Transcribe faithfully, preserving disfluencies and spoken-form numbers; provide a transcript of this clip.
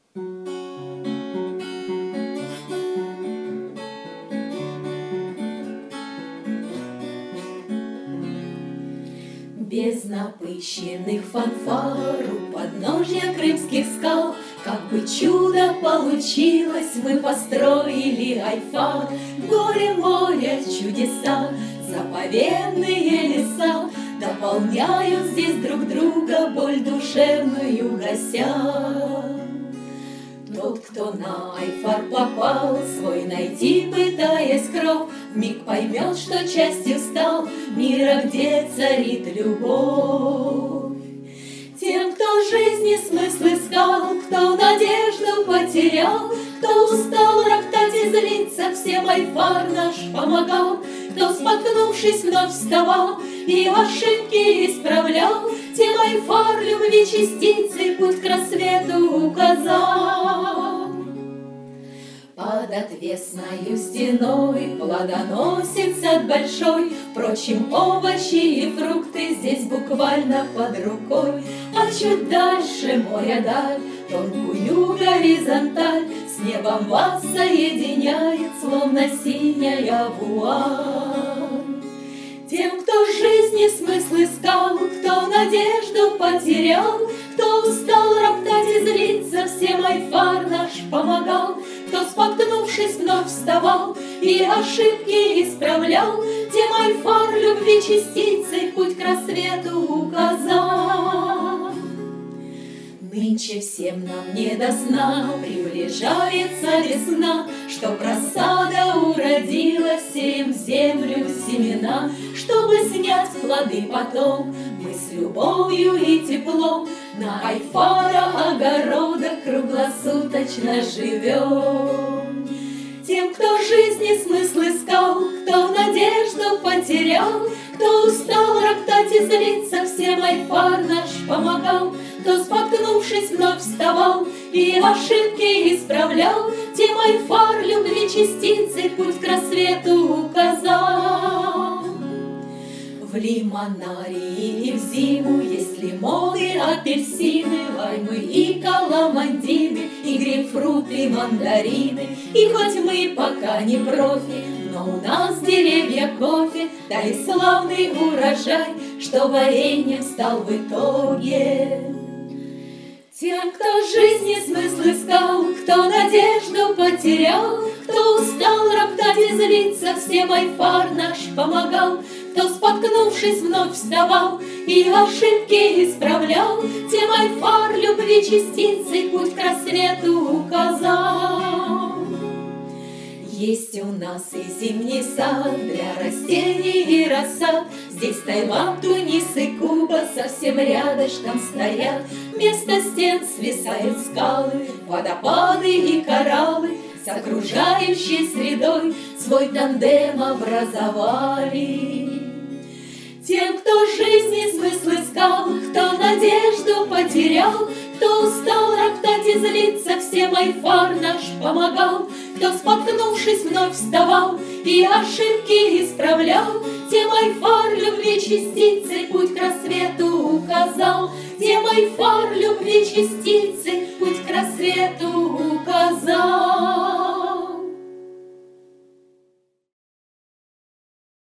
Без напыщенных фанфар у подножья крымских скал, как бы чудо получилось, мы построили Айфа. Горе, море, чудеса, заповедные леса дополняют здесь друг друга, боль душевную гася. Тот, кто на Айфар попал, свой найти пытаясь кров, вмиг поймет, что частью стал мира, где царит любовь. Тем, кто жизни смысл искал, кто надежду потерял, кто устал роптать и злиться, всем Айфар наш помогал. Кто, споткнувшись, вновь вставал и ошибки исправлял, тем Айфар любви частицы путь к рассвету указал. Под отвесною стеной плодоносит сад большой, впрочем, овощи и фрукты здесь буквально под рукой. А чуть дальше море даль, тонкую горизонталь с небом вас соединяет, словно синяя вуаль. Тем, кто жизни смысл искал, кто надежду потерял, кто устал роптать и злиться, всем Айфар наш помогал. Кто, споткнувшись, вновь вставал и ошибки исправлял, тем Айфар любви частицей путь к рассвету указал. Нынче всем нам не до сна, приближается весна, чтоб рассада уродила, сеем в землю семена, чтобы снять плоды потом, мы с любовью и теплом на Айфара огородах круглосуточно живем. Тем, кто жизни смысл искал, кто надежду потерял, кто устал роптать и злиться, всем Айфар наш помогал. Кто, споткнувшись, вновь вставал и ошибки исправлял, тем Айфар любви частицей путь к рассвету указал. В лимонарии и в зиму есть лимоны, апельсины, лаймы и каламандины, и грейпфруты, и мандарины. И хоть мы пока не профи, но у нас деревья кофе дали славный урожай, что вареньем стал в итоге. Тем, кто жизни смысл искал, кто надежду потерял, кто устал роптать и злиться, всем Айфар наш помогал. Кто, споткнувшись, вновь вставал и ошибки исправлял, тем Айфар любви частицей путь к рассвету указал. Есть у нас и зимний сад для растений и рассад, здесь Таиланд, Тунис и Куба совсем рядышком стоят. Вместо стен свисают скалы, водопады и кораллы, с окружающей средой свой тандем образовали. Тем, кто жизни смысл искал, кто надежду потерял, кто устал роптать и злиться, всем Айфар наш помогал. Кто, споткнувшись, вновь вставал и ошибки исправлял, тем Айфар любви частицей путь к рассвету указал. Тем Айфар любви частицей